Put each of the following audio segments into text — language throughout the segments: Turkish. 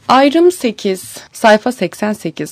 Ayrım 8, sayfa 88.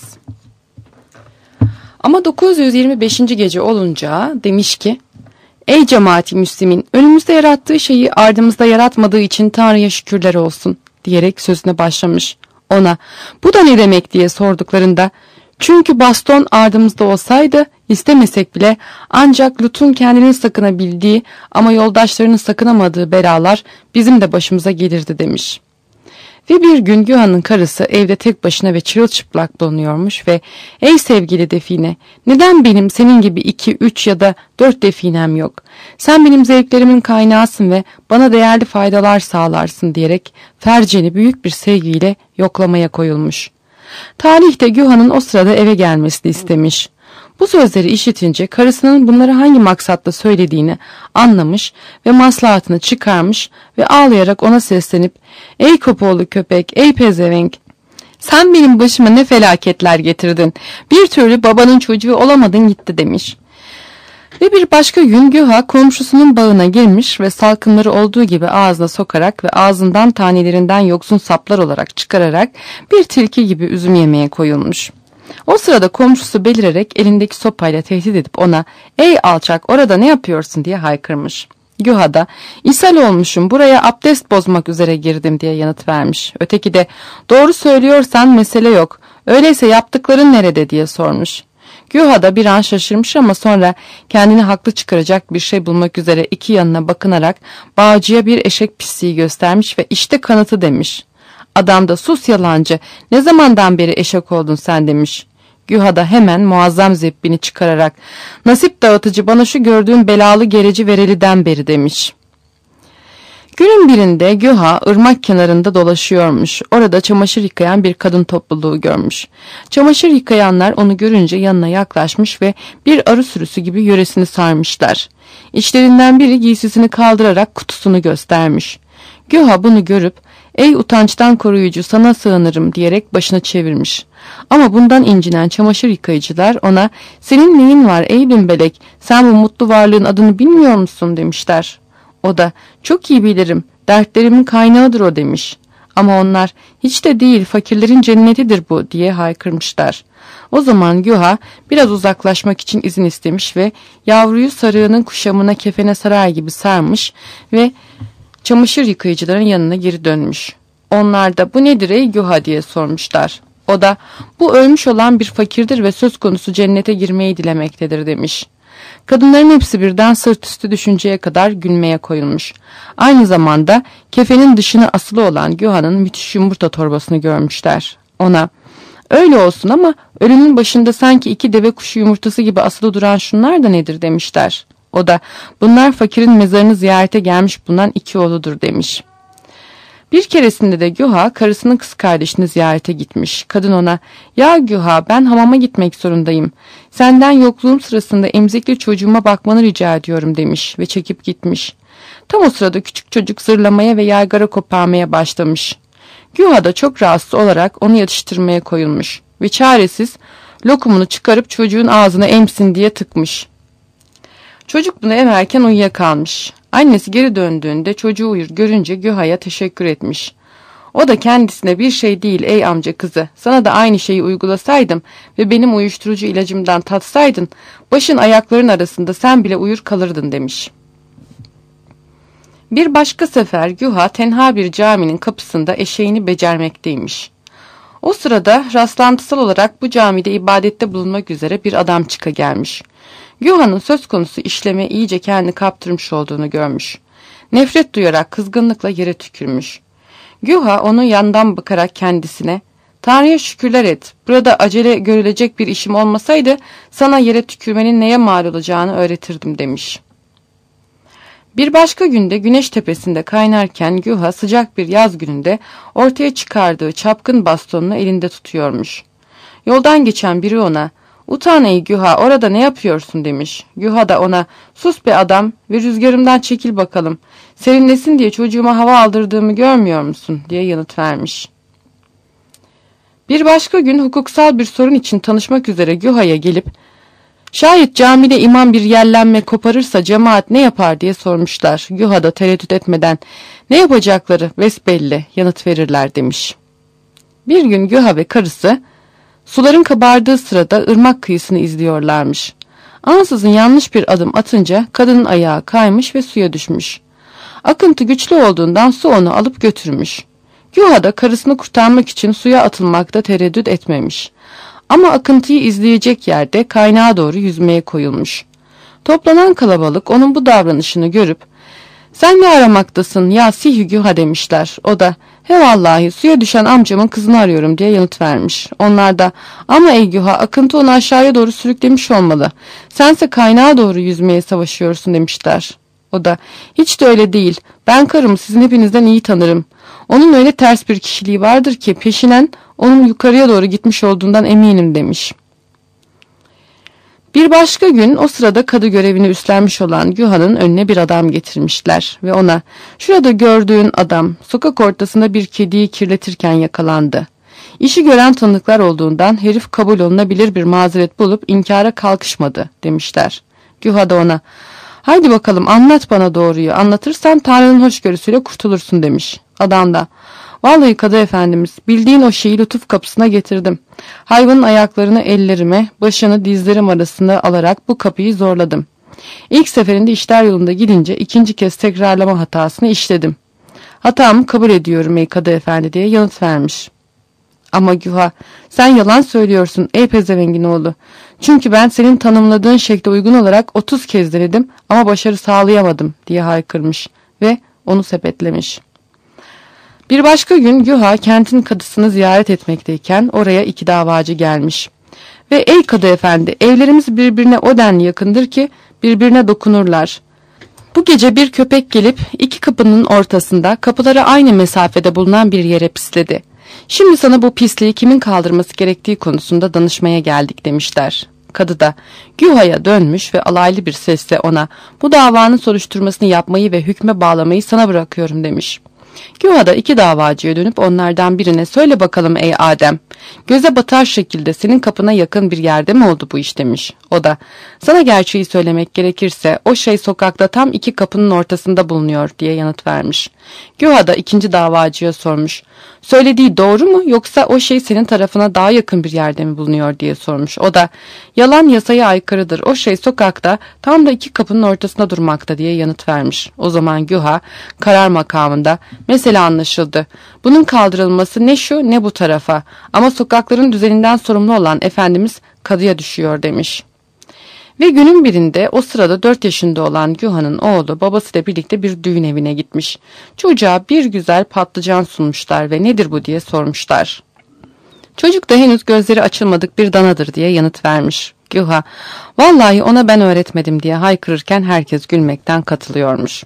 Ama 925. gece olunca demiş ki, ey cemaati Müslümin, önümüzde yarattığı şeyi ardımızda yaratmadığı için Tanrı'ya şükürler olsun diyerek sözüne başlamış. Ona bu da ne demek diye sorduklarında, çünkü baston ardımızda olsaydı istemesek bile ancak Lut'un kendini sakınabildiği ama yoldaşlarının sakınamadığı belalar bizim de başımıza gelirdi demiş. Ve bir gün Güha'nın karısı evde tek başına ve çırılçıplak donuyormuş ve ''Ey sevgili define, neden benim senin gibi 2, 3 ya da 4 definem yok? Sen benim zevklerimin kaynağısın ve bana değerli faydalar sağlarsın.'' diyerek Fercen'i büyük bir sevgiyle yoklamaya koyulmuş. Talih de Güha'nın o sırada eve gelmesini istemiş. Bu sözleri işitince karısının bunları hangi maksatla söylediğini anlamış ve maslahatını çıkarmış ve ağlayarak ona seslenip ''Ey kopoğlu köpek, ey pezevenk, sen benim başıma ne felaketler getirdin, bir türlü babanın çocuğu olamadın gitti.'' demiş. Ve bir başka gün Güha komşusunun bağına girmiş ve salkımları olduğu gibi ağzına sokarak ve ağzından tanelerinden yoksun saplar olarak çıkararak bir tilki gibi üzüm yemeye koyulmuş. O sırada komşusu belirerek elindeki sopayla tehdit edip ona ''Ey alçak, orada ne yapıyorsun?'' diye haykırmış. Güha da ''İshal olmuşum, buraya abdest bozmak üzere girdim.'' diye yanıt vermiş. Öteki de ''Doğru söylüyorsan mesele yok, öyleyse yaptıkların nerede?'' diye sormuş. Güha da bir an şaşırmış ama sonra kendini haklı çıkaracak bir şey bulmak üzere iki yanına bakınarak bağcıya bir eşek pisliği göstermiş ve ''İşte kanıtı.'' demiş. Adam da ''Sus yalancı, ne zamandan beri eşek oldun sen?'' demiş. Güha da hemen muazzam zebbini çıkararak ''Nasip dağıtıcı, bana şu gördüğün belalı gereci vereliden beri.'' demiş. Günün birinde Güha ırmak kenarında dolaşıyormuş. Orada çamaşır yıkayan bir kadın topluluğu görmüş. Çamaşır yıkayanlar onu görünce yanına yaklaşmış ve bir arı sürüsü gibi yöresini sarmışlar. İçlerinden biri giysisini kaldırarak kutusunu göstermiş. Güha bunu görüp ''Ey utançtan koruyucu, sana sığınırım.'' diyerek başını çevirmiş. Ama bundan incinen çamaşır yıkayıcılar ona ''Senin neyin var ey binbelek, sen bu mutlu varlığın adını bilmiyor musun?'' demişler. O da ''Çok iyi bilirim, dertlerimin kaynağıdır o.'' demiş. Ama onlar ''Hiç de değil, fakirlerin cennetidir bu.'' diye haykırmışlar. O zaman Güha biraz uzaklaşmak için izin istemiş ve yavruyu sarığının kuşamına kefene sarar gibi sarmış ve çamaşır yıkayıcıların yanına geri dönmüş. Onlar da ''Bu nedir ey Güha?'' diye sormuşlar. O da ''Bu ölmüş olan bir fakirdir ve söz konusu cennete girmeyi dilemektedir.'' demiş. Kadınların hepsi birden sırt üstü düşünceye kadar gülmeye koyulmuş. Aynı zamanda kefenin dışına asılı olan Güha'nın müthiş yumurta torbasını görmüşler. Ona ''Öyle olsun ama ölünün başında sanki 2 deve kuşu yumurtası gibi asılı duran şunlar da nedir?'' demişler. O da ''Bunlar fakirin mezarını ziyarete gelmiş bulunan 2 oğludur.'' demiş. Bir keresinde de Güha karısının kız kardeşini ziyarete gitmiş. Kadın ona ''Ya Güha, ben hamama gitmek zorundayım. Senden yokluğum sırasında emzikli çocuğuma bakmanı rica ediyorum.'' demiş ve çekip gitmiş. Tam o sırada küçük çocuk zırlamaya ve yaygara koparmaya başlamış. Güha da çok rahatsız olarak onu yatıştırmaya koyulmuş ve çaresiz lokumunu çıkarıp çocuğun ağzına emsin diye tıkmış. Çocuk bunu emerken uyuyakalmış. Annesi geri döndüğünde çocuğu uyur görünce Güha'ya teşekkür etmiş. O da kendisine ''Bir şey değil ey amca kızı, sana da aynı şeyi uygulasaydım ve benim uyuşturucu ilacımdan tatsaydın, başın ayakların arasında sen bile uyur kalırdın.'' demiş. Bir başka sefer Güha tenha bir caminin kapısında eşeğini becermekteymiş. O sırada rastlantısal olarak bu camide ibadette bulunmak üzere bir adam çıka gelmiş. Güha'nın söz konusu işleme iyice kendini kaptırmış olduğunu görmüş. Nefret duyarak kızgınlıkla yere tükürmüş. Güha onu yandan bakarak kendisine ''Tanrı'ya şükürler et, burada acele görülecek bir işim olmasaydı sana yere tükürmenin neye mal olacağını öğretirdim.'' demiş. Bir başka günde güneş tepesinde kaynarken Güha sıcak bir yaz gününde ortaya çıkardığı çapkın bastonunu elinde tutuyormuş. Yoldan geçen biri ona ''Utan ey Güha, orada ne yapıyorsun?'' demiş. Güha da ona ''Sus be adam ve rüzgarımdan çekil bakalım. Serinlesin diye çocuğuma hava aldırdığımı görmüyor musun?'' diye yanıt vermiş. Bir başka gün hukuksal bir sorun için tanışmak üzere Güha'ya gelip ''Şayet camide imam bir yellenme koparırsa cemaat ne yapar?'' diye sormuşlar. Güha da tereddüt etmeden ''Ne yapacakları besbelli yanıt verirler.'' demiş. Bir gün Güha ve karısı suların kabardığı sırada ırmak kıyısını izliyorlarmış. Ansızın yanlış bir adım atınca kadının ayağı kaymış ve suya düşmüş. Akıntı güçlü olduğundan su onu alıp götürmüş. Güha da karısını kurtarmak için suya atılmakta tereddüt etmemiş. Ama akıntıyı izleyecek yerde kaynağa doğru yüzmeye koyulmuş. Toplanan kalabalık onun bu davranışını görüp "Sen ne aramaktasın ya Sihü Güha?" demişler. O da "He vallahi suya düşen amcamın kızını arıyorum" diye yanıt vermiş. Onlar da "Ama ey Güha, akıntı onu aşağıya doğru sürüklemiş olmalı. Sense kaynağa doğru yüzmeye savaşıyorsun" demişler. O da "Hiç de öyle değil. Ben karımı sizin hepinizden iyi tanırım. Onun öyle ters bir kişiliği vardır ki peşinen onun yukarıya doğru gitmiş olduğundan eminim" demiş. Bir başka gün o sırada kadı görevini üstlenmiş olan Güha'nın önüne bir adam getirmişler ve ona "Şurada gördüğün adam sokak ortasında bir kediyi kirletirken yakalandı. İşi gören tanıklar olduğundan herif kabul olunabilir bir mazeret bulup inkara kalkışmadı" demişler. Güha da ona "Haydi bakalım anlat bana doğruyu, anlatırsan Tanrı'nın hoşgörüsüyle kurtulursun" demiş. Adam da "Vallahi Kadı Efendimiz, bildiğin o şeyi lütuf kapısına getirdim. Hayvanın ayaklarını ellerime, başını dizlerim arasında alarak bu kapıyı zorladım. İlk seferinde işler yolunda gidince ikinci kez tekrarlama hatasını işledim. Hatamı kabul ediyorum ey Kadı Efendi" diye yanıt vermiş. Ama Güha "Sen yalan söylüyorsun ey pezevengin oğlu. Çünkü ben senin tanımladığın şekle uygun olarak 30 kez denedim ama başarı sağlayamadım" diye haykırmış ve onu sepetlemiş. Bir başka gün Güha kentin kadısını ziyaret etmekteyken oraya 2 davacı gelmiş. Ve "Ey Kadı Efendi, evlerimiz birbirine o denli yakındır ki birbirine dokunurlar. Bu gece bir köpek gelip 2 kapının ortasında kapıları aynı mesafede bulunan bir yere pisledi. Şimdi sana bu pisliği kimin kaldırması gerektiği konusunda danışmaya geldik" demişler. Kadı da Güha'ya dönmüş ve alaylı bir sesle ona "Bu davanın soruşturmasını yapmayı ve hükme bağlamayı sana bırakıyorum" demiş. Güha da 2 davacıya dönüp onlardan birine "Söyle bakalım ey Adem, göze batar şekilde senin kapına yakın bir yerde mi oldu bu iş?" demiş. O da "Sana gerçeği söylemek gerekirse o şey sokakta tam 2 kapının ortasında bulunuyor" diye yanıt vermiş. Güha da 2. davacıya sormuş. "Söylediği doğru mu yoksa o şey senin tarafına daha yakın bir yerde mi bulunuyor?" diye sormuş. O da "Yalan yasaya aykırıdır. O şey sokakta tam da 2 kapının ortasında durmakta" diye yanıt vermiş. O zaman Güha karar makamında "Mesele anlaşıldı. Bunun kaldırılması ne şu ne bu tarafa ama sokakların düzeninden sorumlu olan Efendimiz kadıya düşüyor" demiş. Ve günün birinde o sırada 4 yaşında olan Güha'nın oğlu babasıyla birlikte bir düğün evine gitmiş. Çocuğa bir güzel patlıcan sunmuşlar ve "Nedir bu?" diye sormuşlar. Çocuk da henüz gözleri açılmadık bir danadır diye yanıt vermiş. Güha "Vallahi ona ben öğretmedim" diye haykırırken herkes gülmekten katılıyormuş.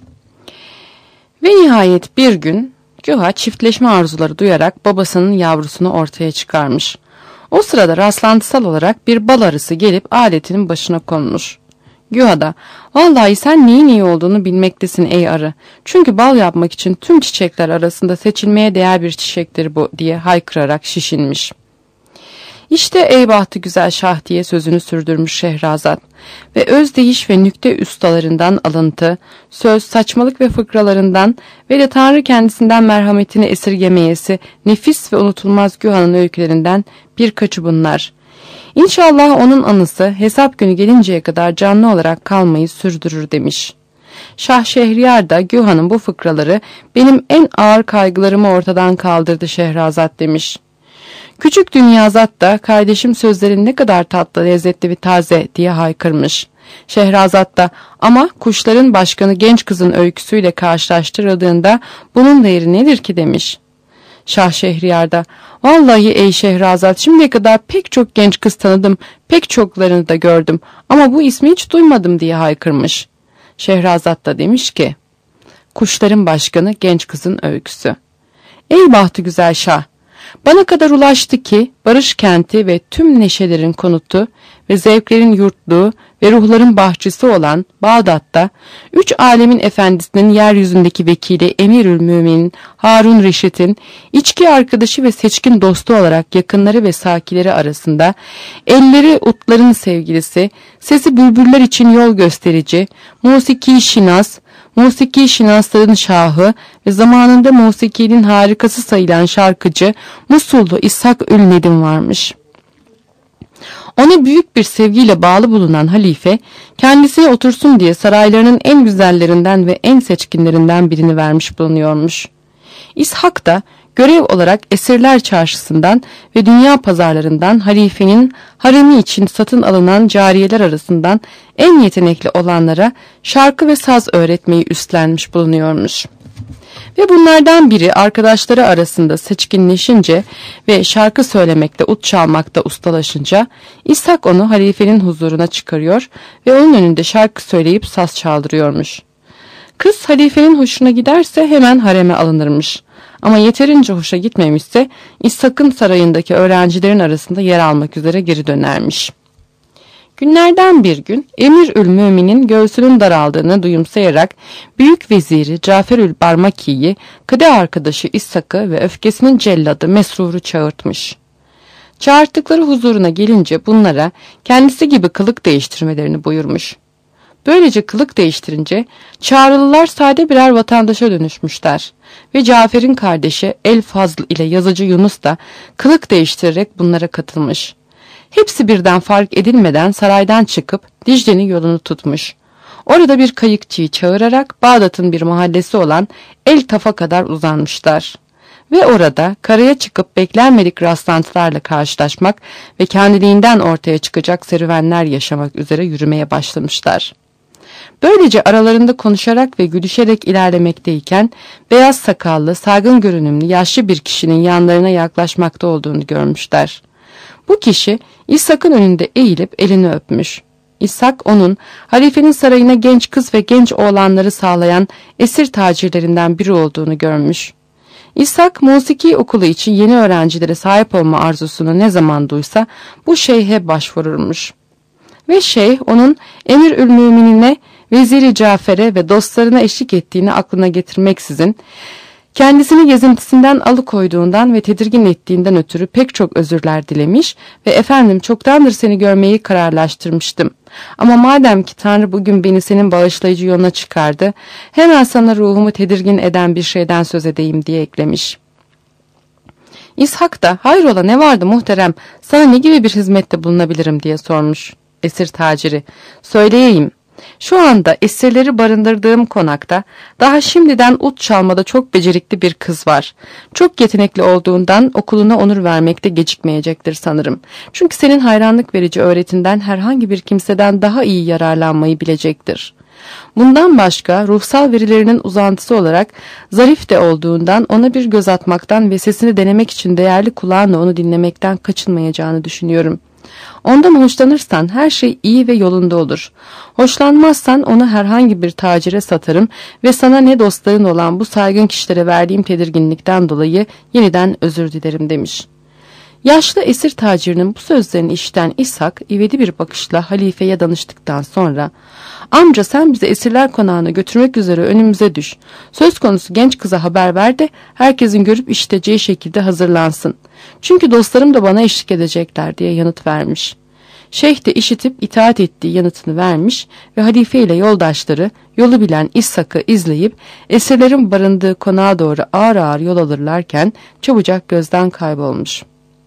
Ve nihayet bir gün Güha çiftleşme arzuları duyarak babasının yavrusunu ortaya çıkarmış. O sırada rastlantısal olarak bir bal arısı gelip aletinin başına konmuş. Güha da "Vallahi sen neyin iyi olduğunu bilmektesin ey arı. Çünkü bal yapmak için tüm çiçekler arasında seçilmeye değer bir çiçektir bu" diye haykırarak şişinmiş. "İşte ey bahtı güzel şah" diye sözünü sürdürmüş Şehrazat ve özdeyiş ve nükte ustalarından alıntı, söz, saçmalık ve fıkralarından ve de Tanrı kendisinden merhametini esirgemeyesi nefis ve unutulmaz Güha'nın öykülerinden birkaçı bunlar. İnşallah onun anısı hesap günü gelinceye kadar canlı olarak kalmayı sürdürür demiş. Şah Şehriyar da Güha'nın bu fıkraları benim en ağır kaygılarımı ortadan kaldırdı Şehrazat demiş. Küçük Dünyazat da kardeşim sözlerin ne kadar tatlı, lezzetli ve taze diye haykırmış. Şehrazat da ama kuşların başkanı genç kızın öyküsüyle karşılaştırıldığında bunun değeri nedir ki demiş. Şah Şehriyar da vallahi ey Şehrazat şimdiye kadar pek çok genç kız tanıdım, pek çoklarını da gördüm ama bu ismi hiç duymadım diye haykırmış. Şehrazat da demiş ki kuşların başkanı genç kızın öyküsü. Ey bahtı güzel şah! Bana kadar ulaştı ki barış kenti ve tüm neşelerin konutu ve zevklerin yurtluğu ve ruhların bahçesi olan Bağdat'ta 3 alemin efendisinin yeryüzündeki vekili Emirül Müminin Harun Reşit'in içki arkadaşı ve seçkin dostu olarak yakınları ve sakileri arasında elleri utların sevgilisi, sesi bülbüller için yol gösterici, musiki şinas, musiki şinasların şahı ve zamanında musikinin harikası sayılan şarkıcı Musullu İshak Ül-Nedim varmış. Ona büyük bir sevgiyle bağlı bulunan halife, kendisine otursun diye saraylarının en güzellerinden ve en seçkinlerinden birini vermiş bulunuyormuş. İshak da görev olarak Esirler Çarşısı'ndan ve dünya pazarlarından halifenin haremi için satın alınan cariyeler arasından en yetenekli olanlara şarkı ve saz öğretmeyi üstlenmiş bulunuyormuş. Ve bunlardan biri arkadaşları arasında seçkinleşince ve şarkı söylemekte, ut çalmakta ustalaşınca İshak onu halifenin huzuruna çıkarıyor ve onun önünde şarkı söyleyip saz çaldırıyormuş. Kız halifenin hoşuna giderse hemen hareme alınırmış. Ama yeterince hoşa gitmemişse İshak'ın sarayındaki öğrencilerin arasında yer almak üzere geri dönermiş. Günlerden bir gün Emirülmümin'in göğsünün daraldığını duyumsayarak büyük veziri Caferül Barmaki'yi, kıde arkadaşı İshak'ı ve öfkesinin celladı Mesrur'u çağırtmış. Çağırttıkları huzuruna gelince bunlara kendisi gibi kılık değiştirmelerini buyurmuş. Böylece kılık değiştirince çağrılılar sade birer vatandaşa dönüşmüşler ve Cafer'in kardeşi El-Fazl ile yazıcı Yunus da kılık değiştirerek bunlara katılmış. Hepsi birden fark edilmeden saraydan çıkıp Dicle'nin yolunu tutmuş. Orada bir kayıkçıyı çağırarak Bağdat'ın bir mahallesi olan El Taf'a kadar uzanmışlar. Ve orada karaya çıkıp beklenmedik rastlantılarla karşılaşmak ve kendiliğinden ortaya çıkacak serüvenler yaşamak üzere yürümeye başlamışlar. Böylece aralarında konuşarak ve gülüşerek ilerlemekteyken beyaz sakallı, saygın görünümlü yaşlı bir kişinin yanlarına yaklaşmakta olduğunu görmüşler. Bu kişi İshak'ın önünde eğilip elini öpmüş. İshak onun halifenin sarayına genç kız ve genç oğlanları sağlayan esir tacirlerinden biri olduğunu görmüş. İshak musiki okulu için yeni öğrencilere sahip olma arzusunu ne zaman duysa bu şeyhe başvururmuş. Ve şeyh onun Emirülmüminine, Veziri Cafer'e ve dostlarına eşlik ettiğini aklına getirmeksizin kendisini gezintisinden alıkoyduğundan ve tedirgin ettiğinden ötürü pek çok özürler dilemiş ve efendim çoktandır seni görmeyi kararlaştırmıştım. Ama madem ki Tanrı bugün beni senin bağışlayıcı yoluna çıkardı, hemen sana ruhumu tedirgin eden bir şeyden söz edeyim diye eklemiş. İshak da hayrola ne vardı muhterem, sana ne gibi bir hizmette bulunabilirim diye sormuş. Esir taciri, söyleyeyim. Şu anda esirleri barındırdığım konakta daha şimdiden ut çalmada çok becerikli bir kız var. Çok yetenekli olduğundan okuluna onur vermekte gecikmeyecektir sanırım. Çünkü senin hayranlık verici öğretinden herhangi bir kimseden daha iyi yararlanmayı bilecektir. Bundan başka ruhsal verilerinin uzantısı olarak zarif de olduğundan ona bir göz atmaktan ve sesini denemek için değerli kulağınla onu dinlemekten kaçınmayacağını düşünüyorum. Ondan hoşlanırsan her şey iyi ve yolunda olur. Hoşlanmazsan onu herhangi bir tacire satarım ve sana ne dostların olan bu saygın kişilere verdiğim tedirginlikten dolayı yeniden özür dilerim demiş. Yaşlı esir tacirinin bu sözlerini işiten İshak ivedi bir bakışla halifeye danıştıktan sonra amca sen bizi esirler konağına götürmek üzere önümüze düş. Söz konusu genç kıza haber ver de herkesin görüp işiteceği şekilde hazırlansın. Çünkü dostlarım da bana eşlik edecekler diye yanıt vermiş. Şeyh de işitip itaat ettiği yanıtını vermiş ve halife ile yoldaşları yolu bilen İshak'ı izleyip esirlerin barındığı konağa doğru ağır ağır yol alırlarken çabucak gözden kaybolmuş.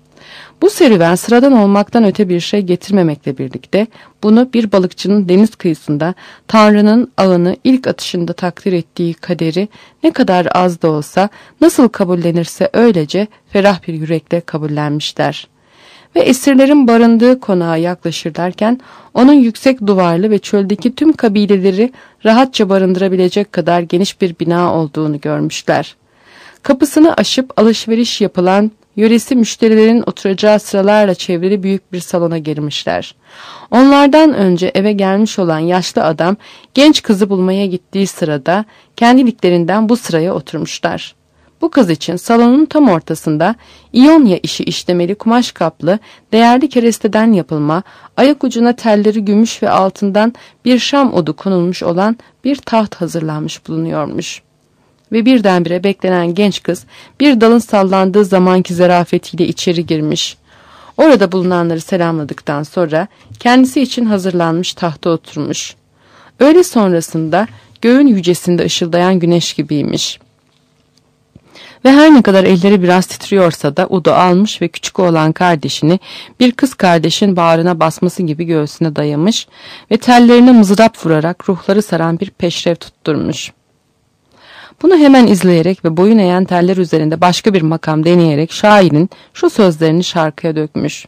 Bu serüven sıradan olmaktan öte bir şey getirmemekle birlikte bunu bir balıkçının deniz kıyısında Tanrı'nın ağını ilk atışında takdir ettiği kaderi ne kadar az da olsa nasıl kabullenirse öylece ferah bir yürekle kabullenmişler. Ve esirlerin barındığı konağa yaklaşırlarken onun yüksek duvarlı ve çöldeki tüm kabileleri rahatça barındırabilecek kadar geniş bir bina olduğunu görmüşler. Kapısını aşıp alışveriş yapılan yöresi müşterilerin oturacağı sıralarla çevrili büyük bir salona girmişler. Onlardan önce eve gelmiş olan yaşlı adam genç kızı bulmaya gittiği sırada kendiliklerinden bu sıraya oturmuşlar. Bu kız için salonun tam ortasında İonya işi işlemeli kumaş kaplı, değerli keresteden yapılma, ayak ucuna telleri gümüş ve altından bir şam odu konulmuş olan bir taht hazırlanmış bulunuyormuş. Ve birdenbire beklenen genç kız bir dalın sallandığı zamanki zarafetiyle içeri girmiş. Orada bulunanları selamladıktan sonra kendisi için hazırlanmış tahta oturmuş. Öğle sonrasında göğün yücesinde ışıldayan güneş gibiymiş. Ve her ne kadar elleri biraz titriyorsa da Udo almış ve küçük oğlan kardeşini bir kız kardeşin bağrına basması gibi göğsüne dayamış ve tellerine mızrap vurarak ruhları saran bir peşrev tutturmuş. Bunu hemen izleyerek ve boyun eğen teller üzerinde başka bir makam deneyerek şairin şu sözlerini şarkıya dökmüş.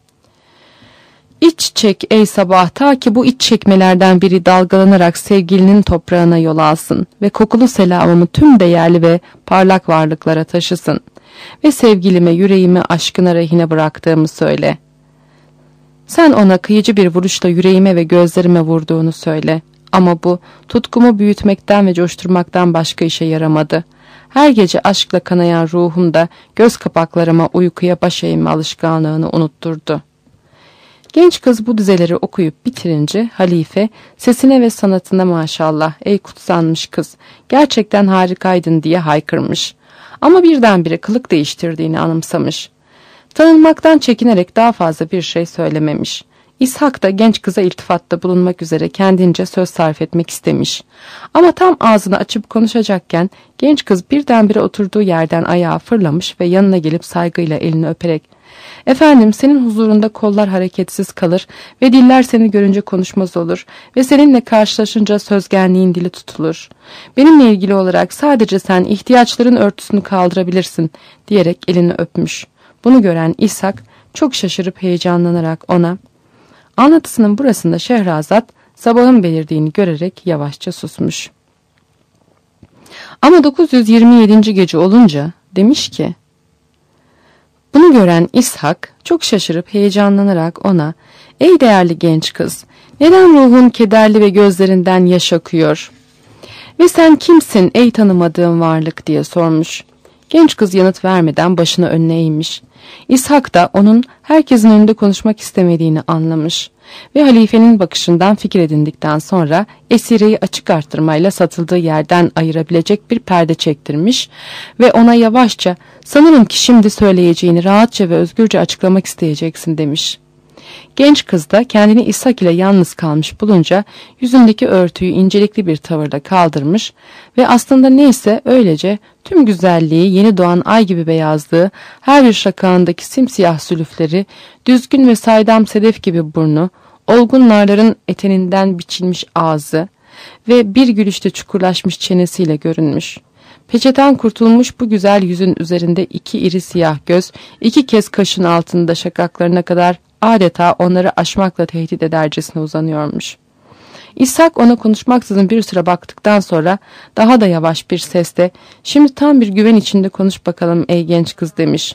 İç çek ey sabah, ta ki bu iç çekmelerden biri dalgalanarak sevgilinin toprağına yol alsın ve kokulu selamımı tüm değerli ve parlak varlıklara taşısın ve sevgilime yüreğimi aşkına rehine bıraktığımı söyle. Sen ona kıyıcı bir vuruşla yüreğime ve gözlerime vurduğunu söyle. Ama bu tutkumu büyütmekten ve coşturmaktan başka işe yaramadı. Her gece aşkla kanayan ruhumda göz kapaklarıma uykuya baş eğme alışkanlığını unutturdu. Genç kız bu dizeleri okuyup bitirince halife sesine ve sanatına maşallah ey kutsanmış kız, gerçekten harikaydın diye haykırmış. Ama birdenbire kılık değiştirdiğini anımsamış. Tanınmaktan çekinerek daha fazla bir şey söylememiş. İshak da genç kıza iltifatta bulunmak üzere kendince söz sarf etmek istemiş. Ama tam ağzını açıp konuşacakken genç kız birdenbire oturduğu yerden ayağa fırlamış ve yanına gelip saygıyla elini öperek "Efendim, senin huzurunda kollar hareketsiz kalır ve diller seni görünce konuşmaz olur ve seninle karşılaşınca sözgenliğin dili tutulur. Benimle ilgili olarak sadece sen ihtiyaçların örtüsünü kaldırabilirsin" diyerek elini öpmüş. Bunu gören İshak çok şaşırıp heyecanlanarak ona, anlatısının burasında Şehrazat sabahın belirdiğini görerek yavaşça susmuş. Ama 927. gece olunca demiş ki, bunu gören İshak çok şaşırıp heyecanlanarak ona, ey değerli genç kız, neden ruhun kederli ve gözlerinden yaş akıyor? Ve sen kimsin ey tanımadığım varlık diye sormuş. Genç kız yanıt vermeden başını önüne eğmiş. İshak da onun herkesin önünde konuşmak istemediğini anlamış ve halifenin bakışından fikir edindikten sonra esireyi açık arttırmayla satıldığı yerden ayırabilecek bir perde çektirmiş ve ona yavaşça, sanırım ki şimdi söyleyeceğini rahatça ve özgürce açıklamak isteyeceksin demiş. Genç kız da kendini İshak ile yalnız kalmış bulunca yüzündeki örtüyü incelikli bir tavırla kaldırmış ve aslında neyse öylece tüm güzelliği yeni doğan ay gibi beyazlığı, her bir şakağındaki simsiyah zülüfleri, düzgün ve saydam sedef gibi burnu, olgun narların eteninden biçilmiş ağzı ve bir gülüşte çukurlaşmış çenesiyle görünmüş. Peçeten kurtulmuş bu güzel yüzün üzerinde iki iri siyah göz, iki kez kaşın altında şakaklarına kadar adeta onları aşmakla tehdit edercesine uzanıyormuş. İshak ona konuşmaksızın bir süre baktıktan sonra daha da yavaş bir sesle, şimdi tam bir güven içinde konuş bakalım ey genç kız demiş.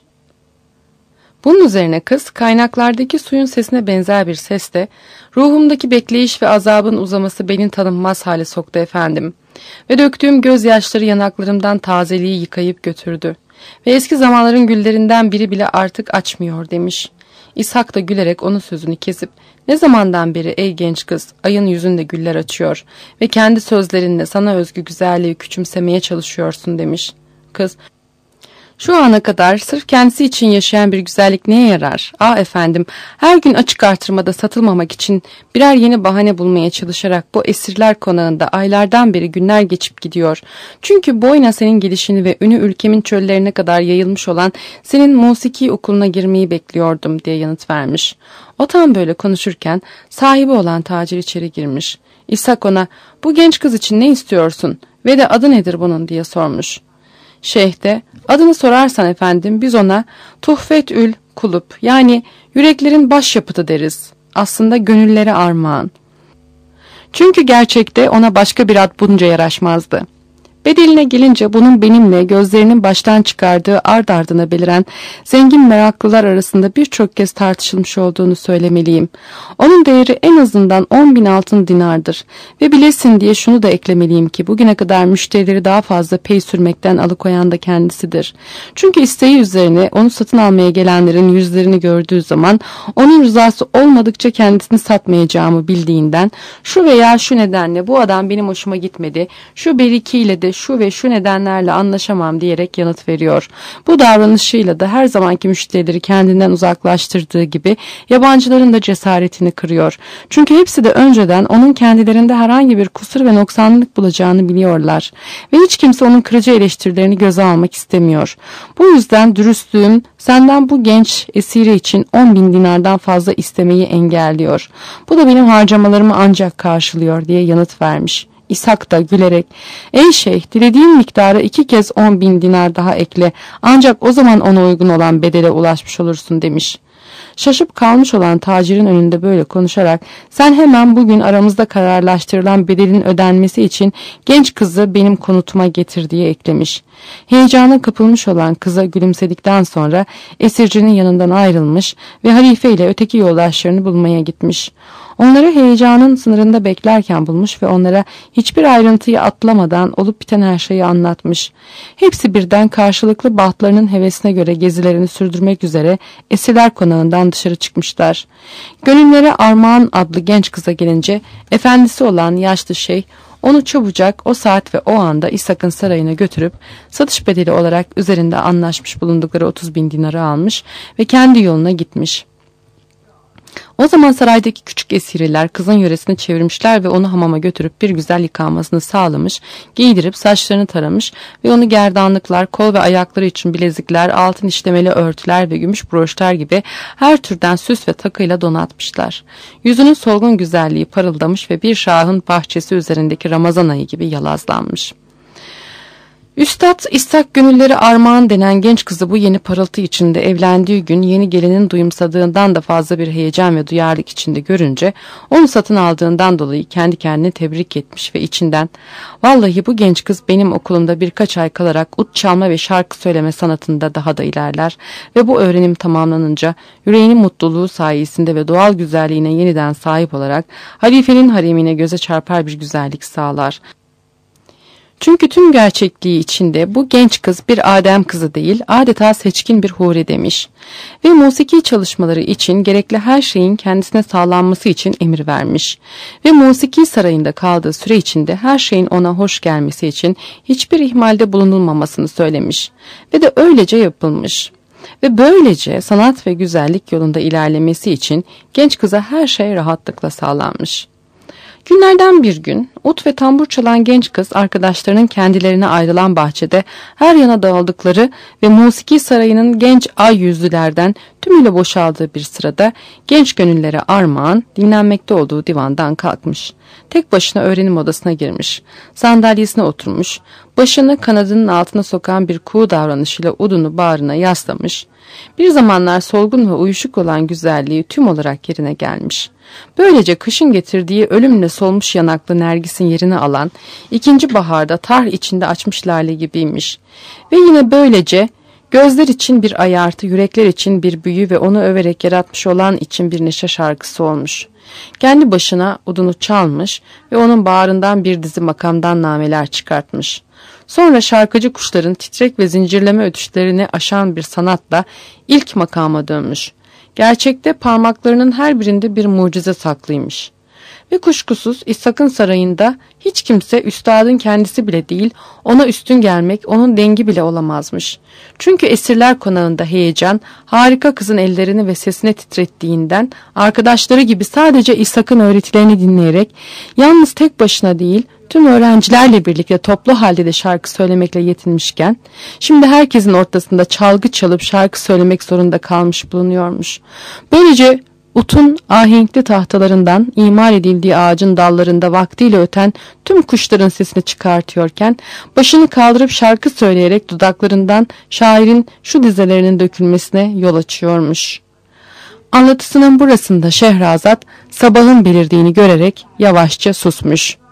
Bunun üzerine kız kaynaklardaki suyun sesine benzer bir sesle, ruhumdaki bekleyiş ve azabın uzaması beni tanınmaz hale soktu efendim ve döktüğüm gözyaşları yanaklarımdan tazeliği yıkayıp götürdü ve eski zamanların güllerinden biri bile artık açmıyor demiş. İshak da gülerek onun sözünü kesip, ne zamandan beri ey genç kız ayın yüzünde güller açıyor ve kendi sözlerinle sana özgü güzelliği küçümsemeye çalışıyorsun demiş. Kız, şu ana kadar sırf kendisi için yaşayan bir güzellik neye yarar? Ah efendim, her gün açık artırmada satılmamak için birer yeni bahane bulmaya çalışarak bu esirler konağında aylardan beri günler geçip gidiyor. Çünkü boyuna senin gelişini ve ünü ülkemin çöllerine kadar yayılmış olan senin musiki okuluna girmeyi bekliyordum diye yanıt vermiş. O tam böyle konuşurken sahibi olan tacir içeri girmiş. İshak ona, bu genç kız için ne istiyorsun ve de adı nedir bunun diye sormuş. Şeyh de, adını sorarsan efendim biz ona Tuhfetül Kulub, yani yüreklerin başyapıtı deriz. Aslında gönüllere armağan. Çünkü gerçekte ona başka bir ad bunca yaraşmazdı. Bedeline gelince bunun benimle gözlerinin baştan çıkardığı ard ardına beliren zengin meraklılar arasında birçok kez tartışılmış olduğunu söylemeliyim. Onun değeri en azından 10.000 altın dinardır ve bilesin diye şunu da eklemeliyim ki bugüne kadar müşterileri daha fazla pey sürmekten alıkoyan da kendisidir. Çünkü isteği üzerine onu satın almaya gelenlerin yüzlerini gördüğü zaman onun rızası olmadıkça kendisini satmayacağımı bildiğinden şu veya şu nedenle bu adam benim hoşuma gitmedi, şu berikiyle de şu ve şu nedenlerle anlaşamam diyerek yanıt veriyor. Bu davranışıyla da her zamanki müşterileri kendinden uzaklaştırdığı gibi yabancıların da cesaretini kırıyor. Çünkü hepsi de önceden onun kendilerinde herhangi bir kusur ve noksanlık bulacağını biliyorlar. Ve hiç kimse onun kırıcı eleştirilerini göze almak istemiyor. Bu yüzden dürüstlüğüm senden bu genç esiri için 10.000 dinardan fazla istemeyi engelliyor. Bu da benim harcamalarımı ancak karşılıyor diye yanıt vermiş. İshak da gülerek, ey şeyh, dilediğin miktara 2 kez 10.000 dinar daha ekle, ancak o zaman ona uygun olan bedele ulaşmış olursun demiş. Şaşıp kalmış olan tacirin önünde böyle konuşarak, sen hemen bugün aramızda kararlaştırılan bedelin ödenmesi için genç kızı benim konutuma getir diye eklemiş. Heyecana kapılmış olan kıza gülümsedikten sonra esircinin yanından ayrılmış ve halife ile öteki yoldaşlarını bulmaya gitmiş. Onları heyecanın sınırında beklerken bulmuş ve onlara hiçbir ayrıntıyı atlamadan olup biten her şeyi anlatmış. Hepsi birden karşılıklı bahtlarının hevesine göre gezilerini sürdürmek üzere esirler konağından dışarı çıkmışlar. Gönüllere Armağan adlı genç kıza gelince efendisi olan yaşlı şeyh onu çabucak o saat ve o anda İshak'ın sarayına götürüp satış bedeli olarak üzerinde anlaşmış bulundukları 30.000 dinarı almış ve kendi yoluna gitmiş. O zaman saraydaki küçük esiriler kızın yöresini çevirmişler ve onu hamama götürüp bir güzel yıkanmasını sağlamış, giydirip saçlarını taramış ve onu gerdanlıklar, kol ve ayakları için bilezikler, altın işlemeli örtüler ve gümüş broşlar gibi her türden süs ve takıyla donatmışlar. Yüzünün solgun güzelliği parıldamış ve bir şahın bahçesi üzerindeki Ramazan ayı gibi yalazlanmış. Üstad İshak gönülleri Armağan denen genç kızı bu yeni parıltı içinde evlendiği gün yeni gelinin duyumsadığından da fazla bir heyecan ve duyarlılık içinde görünce onu satın aldığından dolayı kendi kendini tebrik etmiş ve içinden vallahi bu genç kız benim okulumda birkaç ay kalarak ut çalma ve şarkı söyleme sanatında daha da ilerler ve bu öğrenim tamamlanınca yüreğinin mutluluğu sayesinde ve doğal güzelliğine yeniden sahip olarak halifenin haremine göze çarpar bir güzellik sağlar. Çünkü tüm gerçekliği içinde bu genç kız bir Adem kızı değil, adeta seçkin bir huri demiş. Ve musiki çalışmaları için gerekli her şeyin kendisine sağlanması için emir vermiş. Ve musiki sarayında kaldığı süre içinde her şeyin ona hoş gelmesi için hiçbir ihmalde bulunulmamasını söylemiş. Ve de öylece yapılmış. Ve böylece sanat ve güzellik yolunda ilerlemesi için genç kıza her şey rahatlıkla sağlanmış. Günlerden bir gün ut ve tambur çalan genç kız arkadaşlarının kendilerine ayrılan bahçede her yana dağıldıkları ve musiki sarayının genç ay yüzlülerden tümüyle boşaldığı bir sırada genç gönüllere Armağan dinlenmekte olduğu divandan kalkmış. Tek başına öğrenim odasına girmiş. Sandalyesine oturmuş. Başını kanadının altına sokan bir kuğu davranışıyla udunu bağrına yaslamış. Bir zamanlar solgun ve uyuşuk olan güzelliği tüm olarak yerine gelmiş. Böylece kışın getirdiği ölümle solmuş yanaklı Nergis'in yerini alan ikinci baharda tar içinde açmış lale gibiymiş. Ve yine böylece gözler için bir ayartı, yürekler için bir büyü ve onu överek yaratmış olan için bir neşe şarkısı olmuş. Kendi başına udunu çalmış ve onun bağrından bir dizi makamdan nameler çıkartmış. Sonra şarkıcı kuşların titrek ve zincirleme ötüşlerini aşan bir sanatla ilk makama dönmüş. Gerçekte parmaklarının her birinde bir mucize saklıymış. Ve kuşkusuz İshak'ın sarayında hiç kimse üstadın kendisi bile değil, ona üstün gelmek onun dengi bile olamazmış. Çünkü esirler konağında heyecan, harika kızın ellerini ve sesini titrettiğinden arkadaşları gibi sadece İshak'ın öğretilerini dinleyerek yalnız tek başına değil, tüm öğrencilerle birlikte toplu halde de şarkı söylemekle yetinmişken, şimdi herkesin ortasında çalgı çalıp şarkı söylemek zorunda kalmış bulunuyormuş. Böylece utun ahenkli tahtalarından imal edildiği ağacın dallarında vaktiyle öten tüm kuşların sesini çıkartıyorken, başını kaldırıp şarkı söyleyerek dudaklarından şairin şu dizelerinin dökülmesine yol açıyormuş. Anlatısının burasında Şehrazat sabahın belirdiğini görerek yavaşça susmuş.